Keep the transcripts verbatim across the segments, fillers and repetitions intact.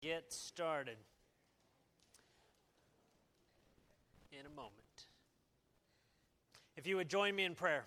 Get started in a moment. If you would join me in prayer.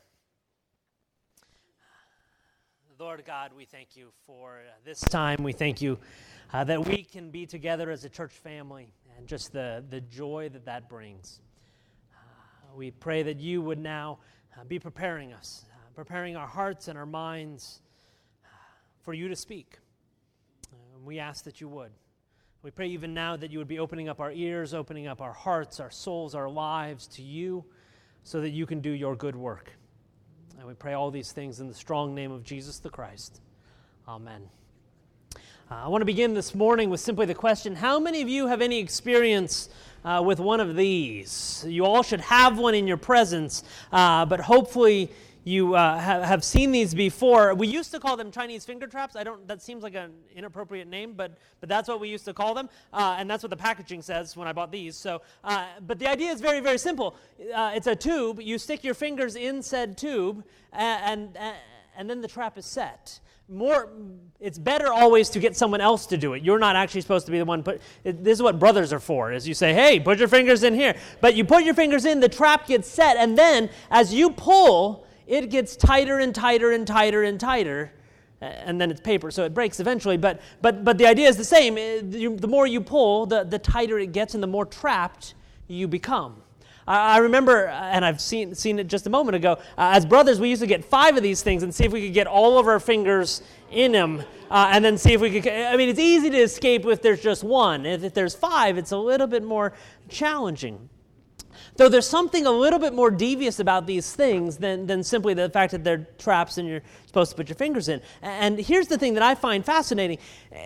Lord God, we thank you for uh, this time. We thank you uh, that we can be together as a church family and just the, the joy that that brings. Uh, we pray that you would now uh, be preparing us, uh, preparing our hearts and our minds uh, for you to speak. Uh, we ask that you would. We pray even now that you would be opening up our ears, opening up our hearts, our souls, our lives to you so that you can do your good work. And we pray all these things in the strong name of Jesus the Christ. Amen. Uh, I want to begin this morning with simply the question, how many of you have any experience uh, with one of these? You all should have one in your presence, uh, but hopefully you uh, have, have seen these before. We used to call them Chinese finger traps. I don't. That seems like an inappropriate name, but but that's what we used to call them, uh, and that's what the packaging says when I bought these. So, uh, but the idea is very very simple. Uh, it's a tube. You stick your fingers in said tube, and and, and then the trap is set. More, it's better always to get someone else to do it. You're not actually supposed to be the one. Put it, this is what brothers are for. Is you say, hey, put your fingers in here, but you put your fingers in, the trap gets set, and then as you pull, it gets tighter and tighter and tighter and tighter, and then it's paper, so it breaks eventually. But but but the idea is the same. The more you pull, the, the tighter it gets, and the more trapped you become. I remember, and I've seen seen it just a moment ago, uh, as brothers, we used to get five of these things and see if we could get all of our fingers in them, uh, and then see if we could, I mean, it's easy to escape if there's just one. If, if there's five, it's a little bit more challenging. Though there's something a little bit more devious about these things than, than simply the fact that they're traps and you're supposed to put your fingers in. And here's the thing that I find fascinating.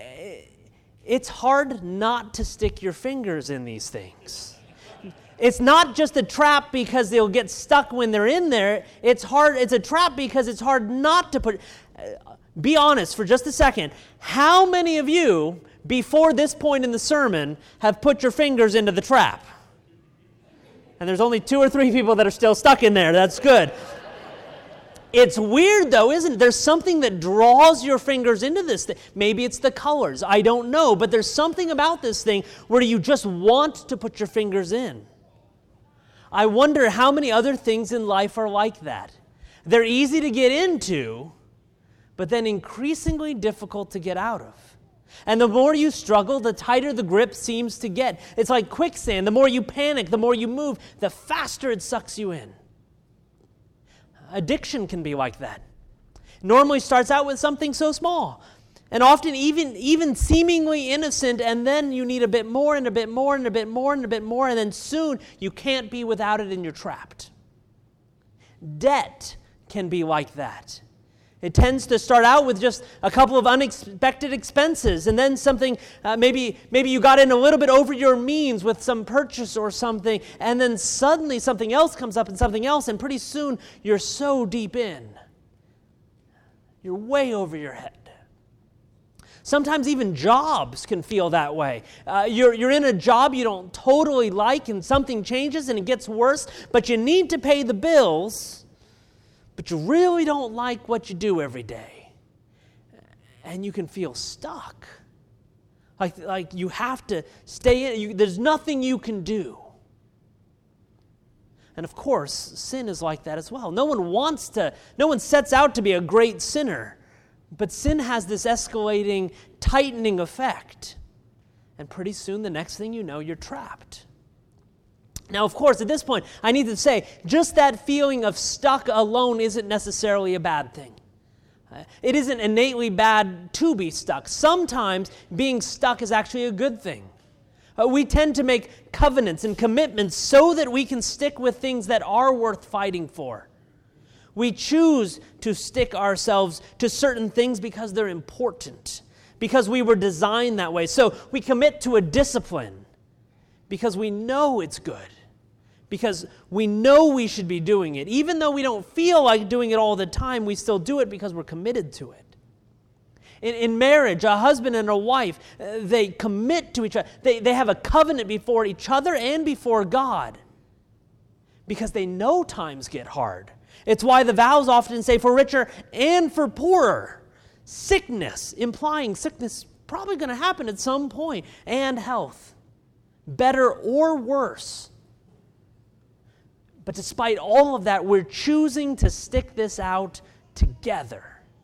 It's hard not to stick your fingers in these things. It's not just a trap because they'll get stuck when they're in there. It's hard. It's a trap because it's hard not to put. Be honest for just a second. How many of you, before this point in the sermon, have put your fingers into the trap? And there's only two or three people that are still stuck in there. That's good. It's weird, though, isn't it? There's something that draws your fingers into this thing. Maybe it's the colors. I don't know. But there's something about this thing where you just want to put your fingers in. I wonder how many other things in life are like that. They're easy to get into, but then increasingly difficult to get out of. And the more you struggle, the tighter the grip seems to get. It's like quicksand. The more you panic, the more you move, the faster it sucks you in. Addiction can be like that. Normally starts out with something so small, and often even, even seemingly innocent, and then you need a bit more and a bit more and a bit more and a bit more, and then soon you can't be without it and you're trapped. Debt can be like that. It tends to start out with just a couple of unexpected expenses, and then something, uh, maybe maybe you got in a little bit over your means with some purchase or something, and then suddenly something else comes up and something else, and pretty soon you're so deep in. You're way over your head. Sometimes even jobs can feel that way. Uh, you're, you're in a job you don't totally like, and something changes and it gets worse, but you need to pay the bills, but you really don't like what you do every day. And you can feel stuck. Like, like you have to stay in. You, there's nothing you can do. And of course, sin is like that as well. No one wants to, no one sets out to be a great sinner. But sin has this escalating, tightening effect. And pretty soon, the next thing you know, you're trapped. Now, of course, at this point, I need to say, just that feeling of stuck alone isn't necessarily a bad thing. It isn't innately bad to be stuck. Sometimes being stuck is actually a good thing. We tend to make covenants and commitments so that we can stick with things that are worth fighting for. We choose to stick ourselves to certain things because they're important, because we were designed that way. So we commit to a discipline because we know it's good, because we know we should be doing it. Even though we don't feel like doing it all the time, we still do it because we're committed to it. In, in marriage, a husband and a wife, uh, they commit to each other. They, they have a covenant before each other and before God because they know times get hard. It's why the vows often say for richer and for poorer. Sickness, implying sickness probably going to happen at some point, and health, better or worse. But despite all of that, we're choosing to stick this out together.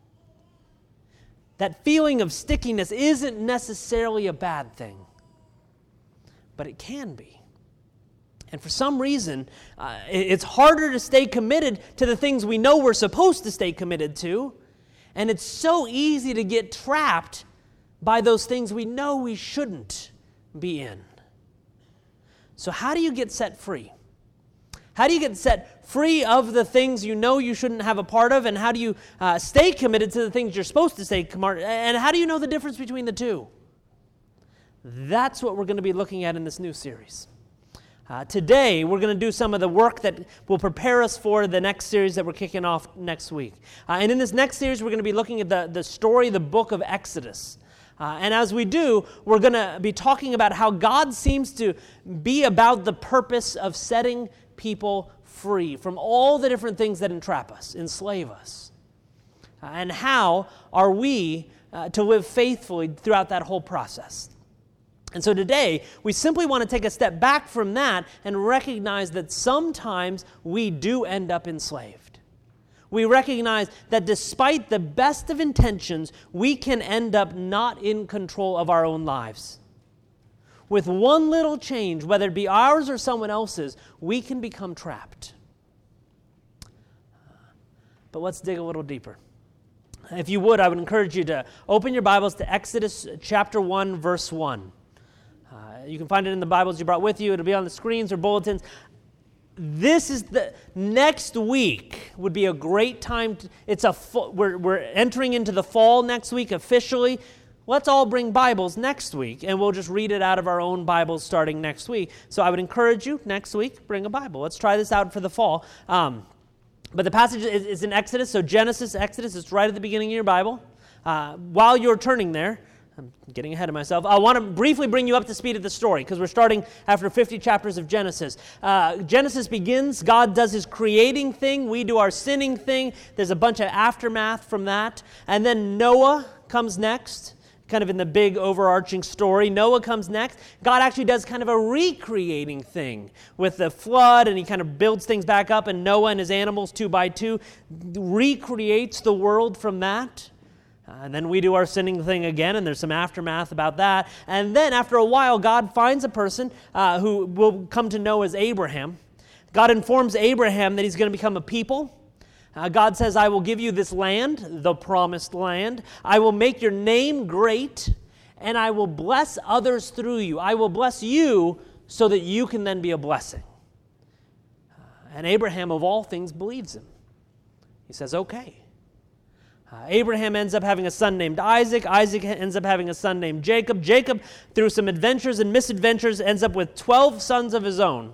That feeling of stickiness isn't necessarily a bad thing, but it can be. And for some reason, uh, it's harder to stay committed to the things we know we're supposed to stay committed to, and it's so easy to get trapped by those things we know we shouldn't be in. So how do you get set free? How do you get set free of the things you know you shouldn't have a part of, and how do you uh, stay committed to the things you're supposed to stay committed? And how do you know the difference between the two? That's what we're going to be looking at in this new series. Uh, today, we're going to do some of the work that will prepare us for the next series that we're kicking off next week. Uh, and in this next series, we're going to be looking at the, the story, the book of Exodus. Uh, and as we do, we're going to be talking about how God seems to be about the purpose of setting people free from all the different things that entrap us, enslave us. Uh, and how are we uh, to live faithfully throughout that whole process? And so today, we simply want to take a step back from that and recognize that sometimes we do end up enslaved. We recognize that despite the best of intentions, we can end up not in control of our own lives. With one little change, whether it be ours or someone else's, we can become trapped. But let's dig a little deeper. If you would, I would encourage you to open your Bibles to Exodus chapter one, verse one. Uh, you can find it in the Bibles you brought with you. It'll be on the screens or bulletins. This is the next week would be a great time. To, it's a full, we're we're entering into the fall next week officially. Let's all bring Bibles next week, and we'll just read it out of our own Bibles starting next week. So I would encourage you next week, bring a Bible. Let's try this out for the fall. Um, but the passage is, is in Exodus, so Genesis, Exodus. It's right at the beginning of your Bible. Uh, while you're turning there. I'm getting ahead of myself. I want to briefly bring you up to speed of the story because we're starting after fifty chapters of Genesis. Uh, Genesis begins, God does his creating thing, we do our sinning thing. There's a bunch of aftermath from that. And then Noah comes next, kind of in the big overarching story. Noah comes next. God actually does kind of a recreating thing with the flood, and he kind of builds things back up, and Noah and his animals two by two recreates the world from that. Uh, and then we do our sinning thing again, and there's some aftermath about that. And then after a while, God finds a person uh, who will come to know as Abraham. God informs Abraham that he's going to become a people. Uh, God says, I will give you this land, the promised land. I will make your name great, and I will bless others through you. I will bless you so that you can then be a blessing. Uh, and Abraham, of all things, believes him. He says, okay. Uh, Abraham ends up having a son named Isaac. Isaac ends up having a son named Jacob. Jacob, through some adventures and misadventures, ends up with twelve sons of his own,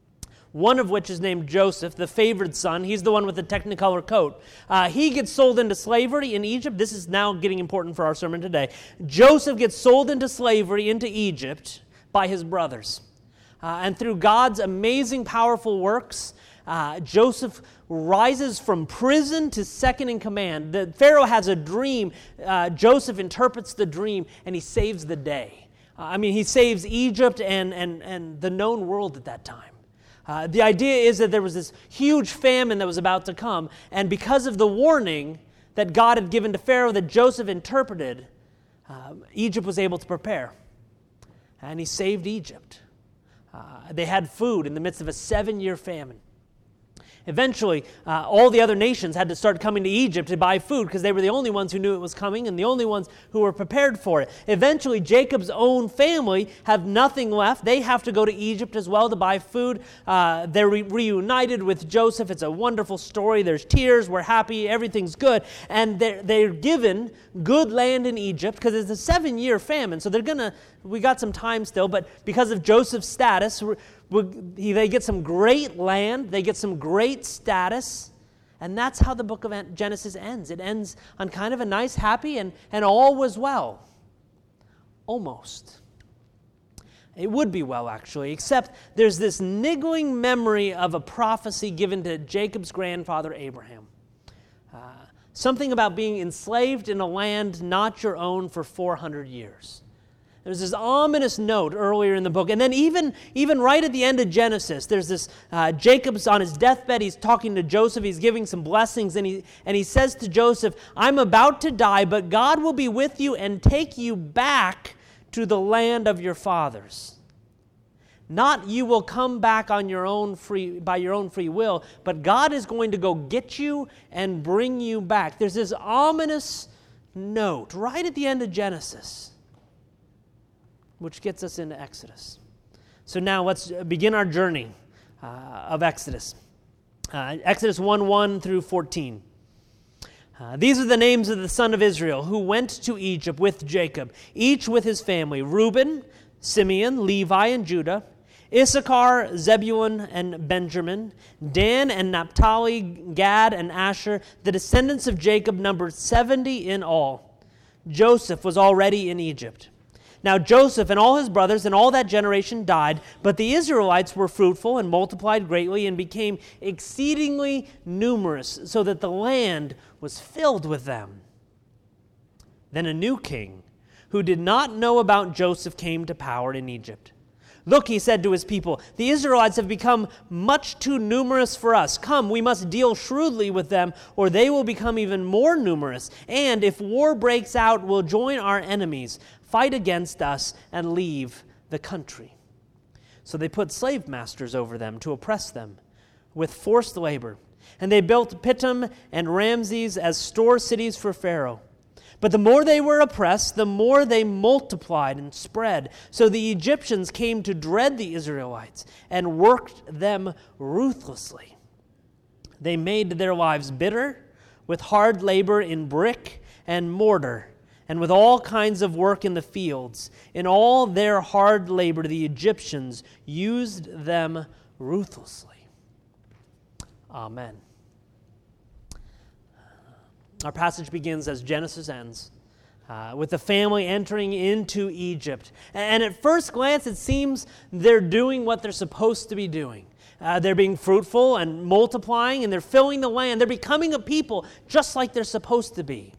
one of which is named Joseph, the favored son. He's the one with the technicolor coat. Uh, he gets sold into slavery in Egypt. This is now getting important for our sermon today. Joseph gets sold into slavery into Egypt by his brothers. Uh, and through God's amazing, powerful works, uh, Joseph rises from prison to second in command. The Pharaoh has a dream. Uh, Joseph interprets the dream, and he saves the day. Uh, I mean, he saves Egypt and, and, and the known world at that time. Uh, the idea is that there was this huge famine that was about to come, and because of the warning that God had given to Pharaoh that Joseph interpreted, uh, Egypt was able to prepare. And he saved Egypt. Uh, they had food in the midst of a seven-year famine. Eventually, uh, all the other nations had to start coming to Egypt to buy food because they were the only ones who knew it was coming and the only ones who were prepared for it. Eventually, Jacob's own family have nothing left. They have to go to Egypt as well to buy food. Uh, they're re- reunited with Joseph. It's a wonderful story. There's tears. We're happy. Everything's good. And they're, they're given good land in Egypt because it's a seven-year famine. So they're going to, we got some time still, but because of Joseph's status, we're, they get some great land, they get some great status, and that's how the book of Genesis ends. It ends on kind of a nice, happy, and, and all was well. Almost. It would be well, actually, except there's this niggling memory of a prophecy given to Jacob's grandfather, Abraham. Uh, Something about being enslaved in a land not your own for four hundred years. There's this ominous note earlier in the book. And then even, even right at the end of Genesis, there's this, uh, Jacob's on his deathbed, he's talking to Joseph, he's giving some blessings, and he, and he says to Joseph, I'm about to die, but God will be with you and take you back to the land of your fathers. Not you will come back on your own free, by your own free will, but God is going to go get you and bring you back. There's this ominous note right at the end of Genesis, which gets us into Exodus. So now let's begin our journey uh, of Exodus. Uh, Exodus one, one through fourteen. Uh, These are the names of the sons of Israel who went to Egypt with Jacob, each with his family: Reuben, Simeon, Levi, and Judah; Issachar, Zebulun, and Benjamin; Dan and Naphtali, Gad, and Asher. The descendants of Jacob numbered seventy in all. Joseph was already in Egypt. Now Joseph and all his brothers and all that generation died, but the Israelites were fruitful and multiplied greatly and became exceedingly numerous, so that the land was filled with them. Then a new king, who did not know about Joseph, came to power in Egypt. Look, he said to his people, the Israelites have become much too numerous for us. Come, we must deal shrewdly with them, or they will become even more numerous. And if war breaks out, we'll join our enemies, fight against us, and leave the country. So they put slave masters over them to oppress them with forced labor. And they built Pithom and Ramses as store cities for Pharaoh. But the more they were oppressed, the more they multiplied and spread. So the Egyptians came to dread the Israelites and worked them ruthlessly. They made their lives bitter with hard labor in brick and mortar, and with all kinds of work in the fields. In all their hard labor, the Egyptians used them ruthlessly. Amen. Our passage begins as Genesis ends, uh, with the family entering into Egypt. And at first glance, it seems they're doing what they're supposed to be doing. Uh, they're being fruitful and multiplying, and they're filling the land. They're becoming a people just like they're supposed to be.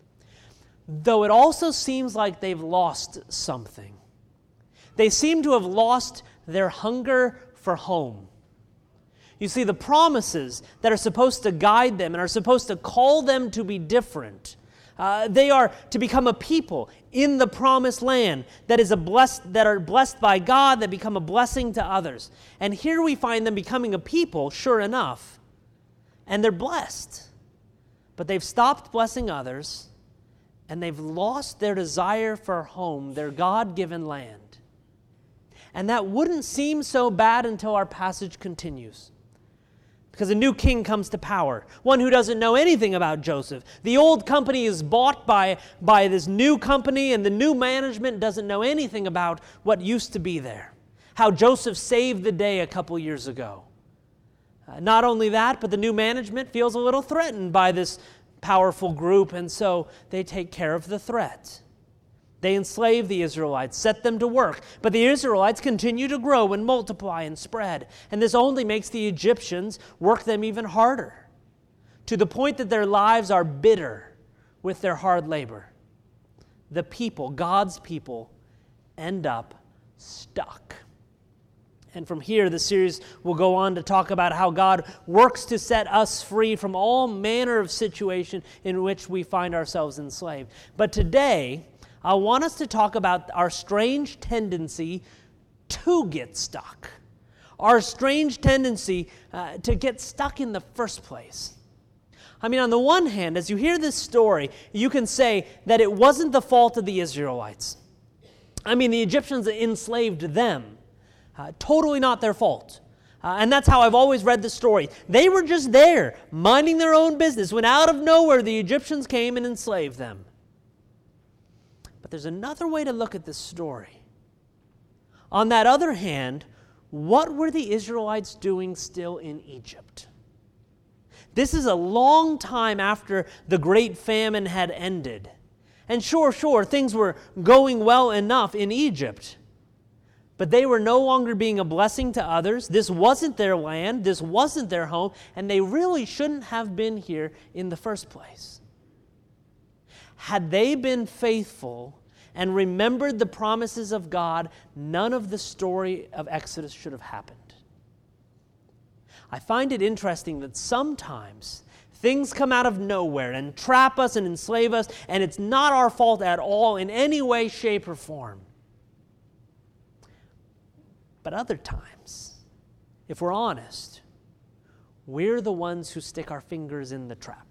Though it also seems like they've lost something. They seem to have lost their hunger for home. You see, the promises that are supposed to guide them and are supposed to call them to be different, uh, they are to become a people in the promised land that is a blessed, that are blessed by God, that become a blessing to others. And here we find them becoming a people, sure enough, and they're blessed. But they've stopped blessing others, and they've lost their desire for home, their God-given land. And that wouldn't seem so bad until our passage continues. Because a new king comes to power, one who doesn't know anything about Joseph. The old company is bought by, by this new company, and the new management doesn't know anything about what used to be there. How Joseph saved the day a couple years ago. Uh, not only that, but the new management feels a little threatened by this powerful group, and so they take care of the threat. They enslave the Israelites, set them to work, but the Israelites continue to grow and multiply and spread, and this only makes the Egyptians work them even harder, to the point that their lives are bitter with their hard labor. The people, God's people, end up stuck. And from here, the series will go on to talk about how God works to set us free from all manner of situation in which we find ourselves enslaved. But today, I want us to talk about our strange tendency to get stuck. Our strange tendency uh, to get stuck in the first place. I mean, on the one hand, as you hear this story, you can say that it wasn't the fault of the Israelites. I mean, the Egyptians enslaved them. Uh, totally not their fault. Uh, and that's how I've always read the story. They were just there, minding their own business, when out of nowhere the Egyptians came and enslaved them. But there's another way to look at this story. On that other hand, what were the Israelites doing still in Egypt? This is a long time after the great famine had ended. And sure, sure, things were going well enough in Egypt. But they were no longer being a blessing to others. This wasn't their land. This wasn't their home. And they really shouldn't have been here in the first place. had they been faithful and remembered the promises of God, none of the story of Exodus should have happened. I find it interesting that sometimes things come out of nowhere and trap us and enslave us, and it's not our fault at all in any way, shape, or form. But other times, if we're honest, we're the ones who stick our fingers in the trap.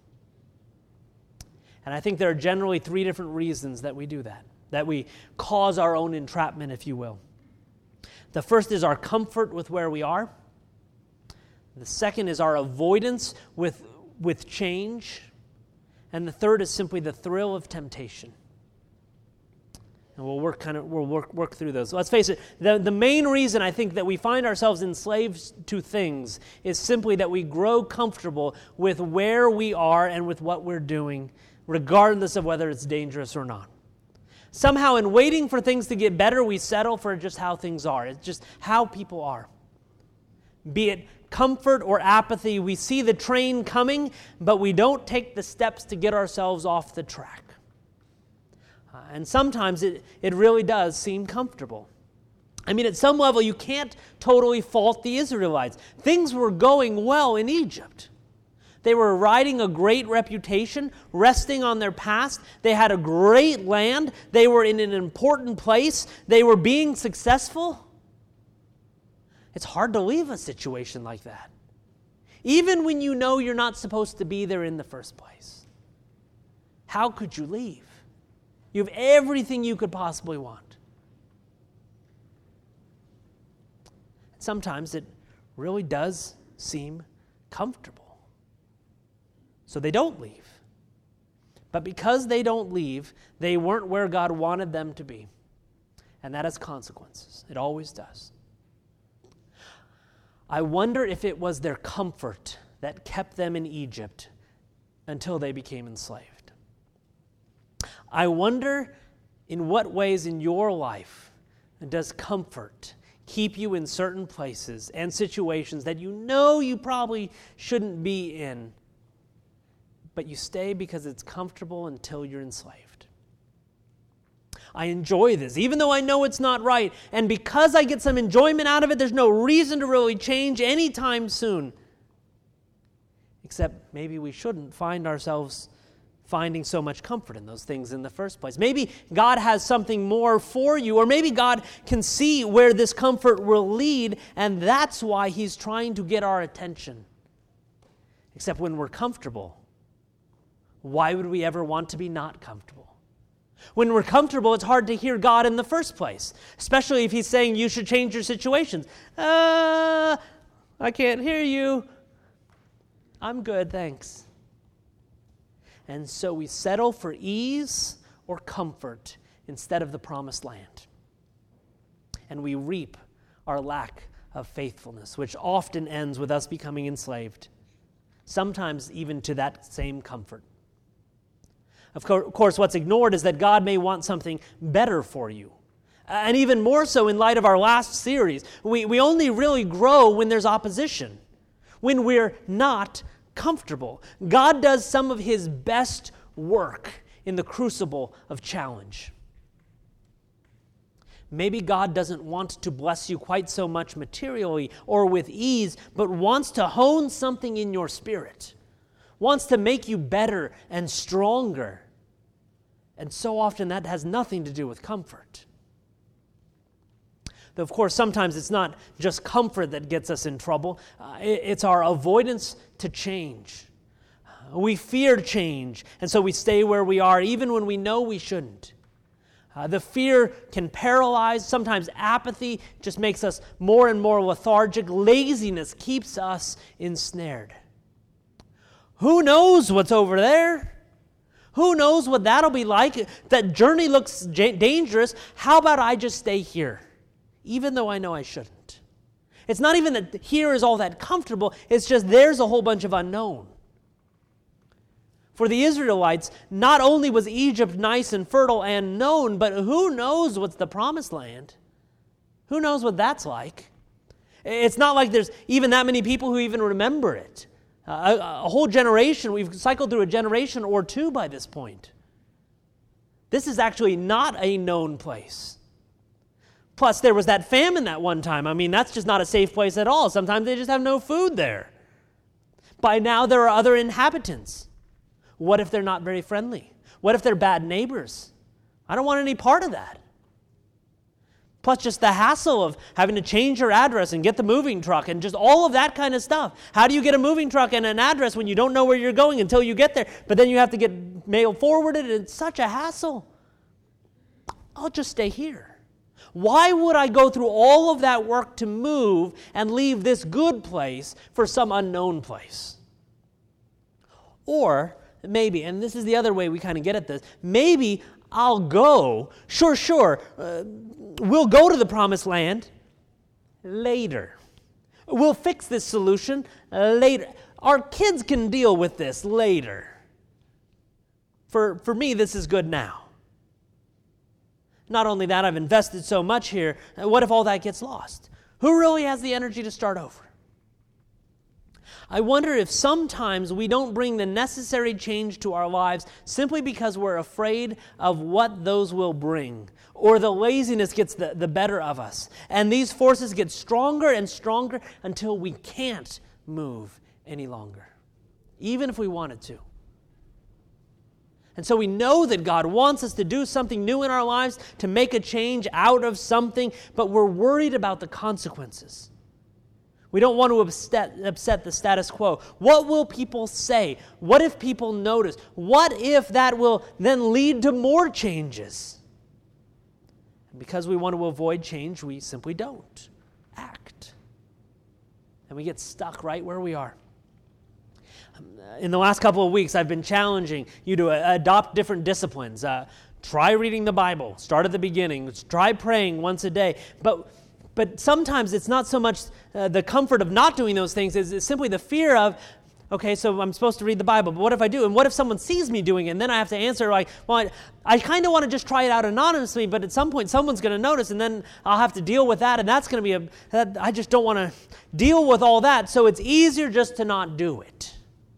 And I think there are generally three different reasons that we do that, that we cause our own entrapment, if you will. The first is our comfort with where we are. The second is our avoidance with, with change. And the third is simply the thrill of temptation. And we'll work kind of we'll work work through those. Let's face it, the, the main reason I think that we find ourselves enslaved to things is simply that we grow comfortable with where we are and with what we're doing, regardless of whether it's dangerous or not. Somehow in waiting for things to get better, we settle for just how things are. It's just how people are. Be it comfort or apathy, we see the train coming, but we don't take the steps to get ourselves off the track. Uh, and sometimes it, it really does seem comfortable. I mean, at some level, you can't totally fault the Israelites. Things were going well in Egypt. They were riding a great reputation, resting on their past. They had a great land. They were in an important place. They were being successful. It's hard to leave a situation like that, even when you know you're not supposed to be there in the first place. How could you leave? You have everything you could possibly want. Sometimes it really does seem comfortable. So they don't leave. But because they don't leave, they weren't where God wanted them to be. And that has consequences. It always does. I wonder if it was their comfort that kept them in Egypt until they became enslaved. I wonder in what ways in your life does comfort keep you in certain places and situations that you know you probably shouldn't be in, but you stay because it's comfortable until you're enslaved. I enjoy this, even though I know it's not right. And because I get some enjoyment out of it, there's no reason to really change anytime soon. Except maybe we shouldn't find ourselves finding so much comfort in those things in the first place. Maybe God has something more for you, or maybe God can see where this comfort will lead, and that's why He's trying to get our attention. Except when we're comfortable, why would we ever want to be not comfortable? When we're comfortable, it's hard to hear God in the first place, especially if He's saying you should change your situations. Uh, I can't hear you. I'm good, thanks. And so we settle for ease or comfort instead of the promised land. And we reap our lack of faithfulness, which often ends with us becoming enslaved, sometimes even to that same comfort. Of course, what's ignored is that God may want something better for you. And even more so in light of our last series, we, we only really grow when there's opposition, when we're not comfortable. God does some of His best work in the crucible of challenge. Maybe God doesn't want to bless you quite so much materially or with ease, but wants to hone something in your spirit, wants to make you better and stronger. And so often that has nothing to do with comfort. Though, of course, sometimes it's not just comfort that gets us in trouble. Uh, it, it's our avoidance to change. Uh, we fear change, and so we stay where we are, even when we know we shouldn't. Uh, the fear can paralyze. Sometimes apathy just makes us more and more lethargic. Laziness keeps us ensnared. Who knows what's over there? Who knows what that'll be like? That journey looks j- dangerous. How about I just stay here? Even though I know I shouldn't. It's not even that here is all that comfortable, it's just there's a whole bunch of unknown. For the Israelites, not only was Egypt nice and fertile and known, but who knows what's the promised land? Who knows what that's like? It's not like there's even that many people who even remember it. A, a whole generation, we've cycled through a generation or two by this point. This is actually not a known place. Plus, there was that famine that one time. I mean, that's just not a safe place at all. Sometimes they just have no food there. By now, there are other inhabitants. What if they're not very friendly? What if they're bad neighbors? I don't want any part of that. Plus just the hassle of having to change your address and get the moving truck and just all of that kind of stuff. How do you get a moving truck and an address when you don't know where you're going until you get there? But then you have to get mail forwarded. It's such a hassle. I'll just stay here. Why would I go through all of that work to move and leave this good place for some unknown place? Or maybe, and this is the other way we kind of get at this, maybe I'll go, sure, sure, uh, we'll go to the promised land later. We'll fix this solution later. Our kids can deal with this later. For, for me, this is good now. Not only that, I've invested so much here. What if all that gets lost? Who really has the energy to start over? I wonder if sometimes we don't bring the necessary change to our lives simply because we're afraid of what those will bring, or the laziness gets the, the better of us. And these forces get stronger and stronger until we can't move any longer, even if we wanted to. And so we know that God wants us to do something new in our lives, to make a change out of something, but we're worried about the consequences. We don't want to upset, upset the status quo. What will people say? What if people notice? What if that will then lead to more changes? And because we want to avoid change, we simply don't act. And we get stuck right where we are. In the last couple of weeks, I've been challenging you to adopt different disciplines. Uh, try reading the Bible. Start at the beginning. Try praying once a day. But But sometimes it's not so much uh, the comfort of not doing those things, it's, it's simply the fear of, okay, so I'm supposed to read the Bible, but what if I do? And what if someone sees me doing it? And then I have to answer like, well, I, I kind of want to just try it out anonymously, but at some point someone's going to notice, and then I'll have to deal with that, and that's going to be a, that, I just don't want to deal with all that, so it's easier just to not do it.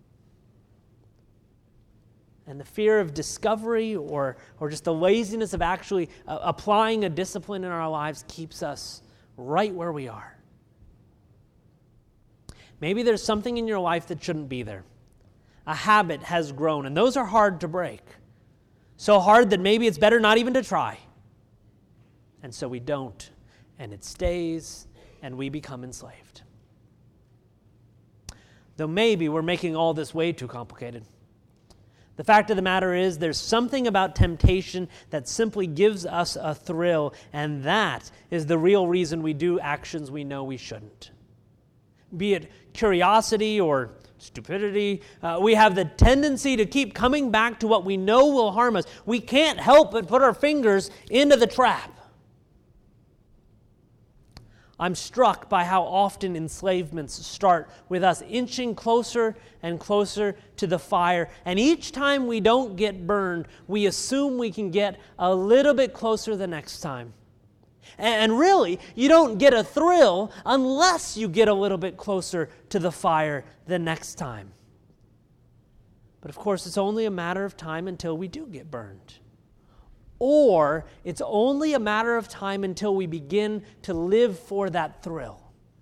And the fear of discovery or, or just the laziness of actually uh, applying a discipline in our lives keeps us right where we are. Maybe there's something in your life that shouldn't be there. A habit has grown, and those are hard to break. So hard that maybe it's better not even to try. And so we don't, and it stays, and we become enslaved. Though maybe we're making all this way too complicated. The fact of the matter is there's something about temptation that simply gives us a thrill, and that is the real reason we do actions we know we shouldn't. Be it curiosity or stupidity, uh, we have the tendency to keep coming back to what we know will harm us. We can't help but put our fingers into the trap. I'm struck by how often enslavements start with us inching closer and closer to the fire. And each time we don't get burned, we assume we can get a little bit closer the next time. And really, you don't get a thrill unless you get a little bit closer to the fire the next time. But of course, it's only a matter of time until we do get burned. Or it's only a matter of time until we begin to live for that thrill.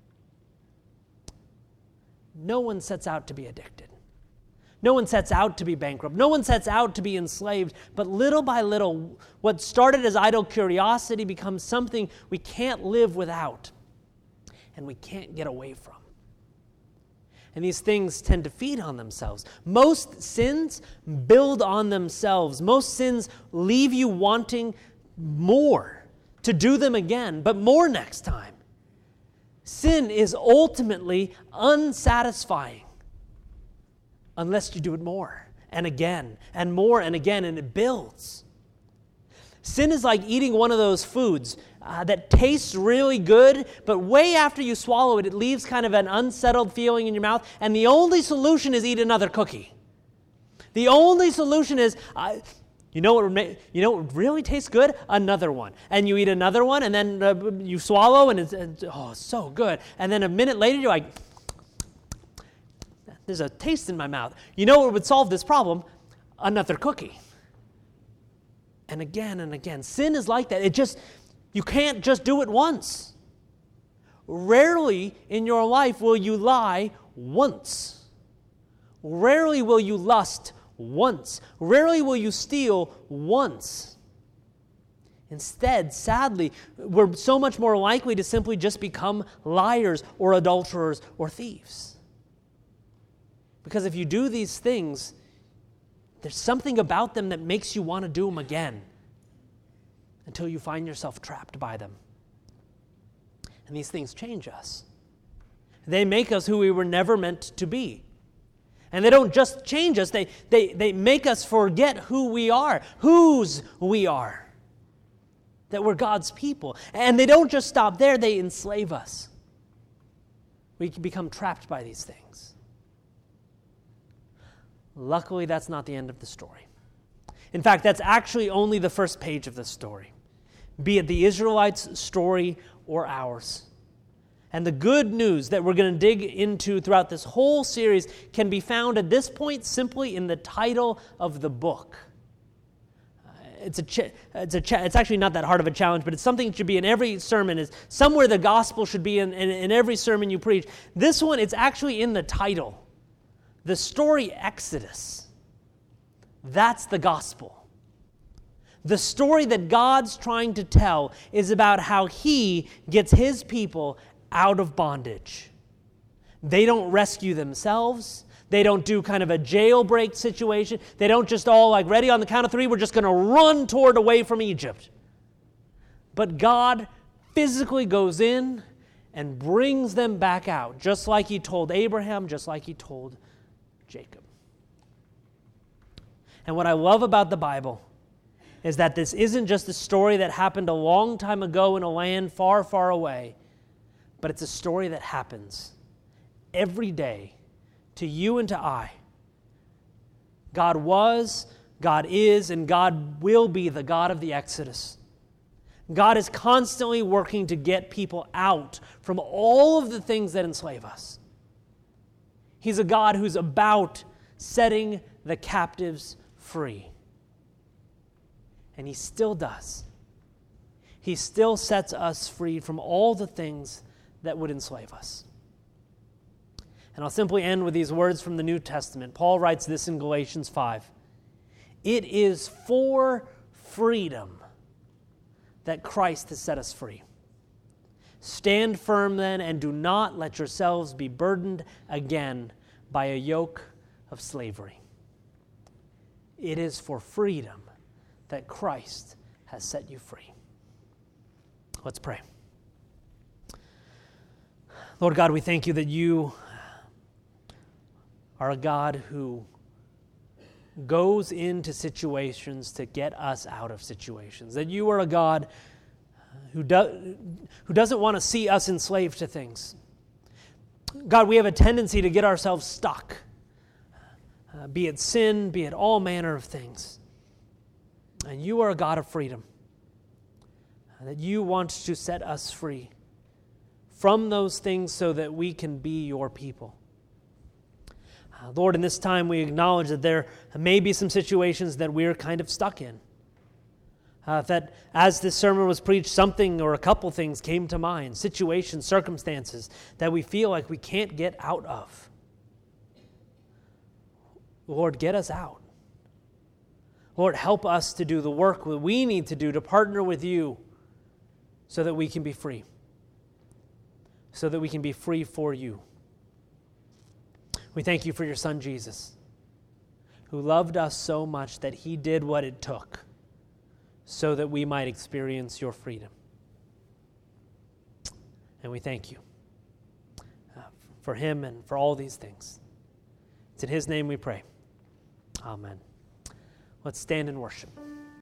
No one sets out to be addicted. No one sets out to be bankrupt. No one sets out to be enslaved. But little by little, what started as idle curiosity becomes something we can't live without and we can't get away from. And these things tend to feed on themselves. Most sins build on themselves. Most sins leave you wanting more, to do them again, but more next time. Sin is ultimately unsatisfying unless you do it more and again and more and again, and it builds. Sin is like eating one of those foods uh, that tastes really good, but way after you swallow it, it leaves kind of an unsettled feeling in your mouth, and the only solution is eat another cookie. The only solution is, uh, you know what would make, you know what really tastes good? Another one. And you eat another one, and then uh, you swallow, and it's, it's oh, so good. And then a minute later, you're like, there's a taste in my mouth. You know what would solve this problem? Another cookie. and again and again. Sin is like that. It just, you can't just do it once. Rarely in your life will you lie once. Rarely will you lust once. Rarely will you steal once. Instead, sadly, we're so much more likely to simply just become liars or adulterers or thieves. Because if you do these things, there's something about them that makes you want to do them again until you find yourself trapped by them. And these things change us. They make us who we were never meant to be. And they don't just change us, they, they, they make us forget who we are, whose we are. That we're God's people. And they don't just stop there, they enslave us. We can become trapped by these things. Luckily, that's not the end of the story. In fact, that's actually only the first page of the story, be it the Israelites' story or ours. And the good news that we're going to dig into throughout this whole series can be found at this point simply in the title of the book. Uh, it's a ch- it's a ch- it's actually not that hard of a challenge, but it's something that should be in every sermon. Is somewhere the gospel should be in, in, in every sermon you preach. This one, it's actually in the title. The story Exodus, that's the gospel. The story that God's trying to tell is about how He gets His people out of bondage. They don't rescue themselves. They don't do kind of a jailbreak situation. They don't just all like, ready on the count of three, we're just going to run toward away from Egypt. But God physically goes in and brings them back out, just like He told Abraham, just like He told Jacob. And what I love about the Bible is that this isn't just a story that happened a long time ago in a land far, far away, but it's a story that happens every day to you and to I. God was, God is, and God will be the God of the Exodus. God is constantly working to get people out from all of the things that enslave us. He's a God who's about setting the captives free. And He still does. He still sets us free from all the things that would enslave us. And I'll simply end with these words from the New Testament. Paul writes this in Galatians five. It is for freedom that Christ has set us free. Stand firm then, and do not let yourselves be burdened again by a yoke of slavery. It is for freedom that Christ has set you free. Let's pray. Lord God, we thank You that You are a God who goes into situations to get us out of situations. That You are a God who, do, who doesn't want to see us enslaved to things. God, we have a tendency to get ourselves stuck, uh, be it sin, be it all manner of things. And You are a God of freedom, uh, that You want to set us free from those things so that we can be Your people. Uh, Lord, in this time we acknowledge that there may be some situations that we're kind of stuck in. Uh, that as this sermon was preached, something or a couple things came to mind, situations, circumstances that we feel like we can't get out of. Lord, get us out. Lord, help us to do the work that we need to do to partner with You so that we can be free, so that we can be free for You. We thank You for Your Son, Jesus, who loved us so much that He did what it took so that we might experience Your freedom. And we thank You uh, for Him and for all these things. It's in His name we pray. Amen. Let's stand and worship.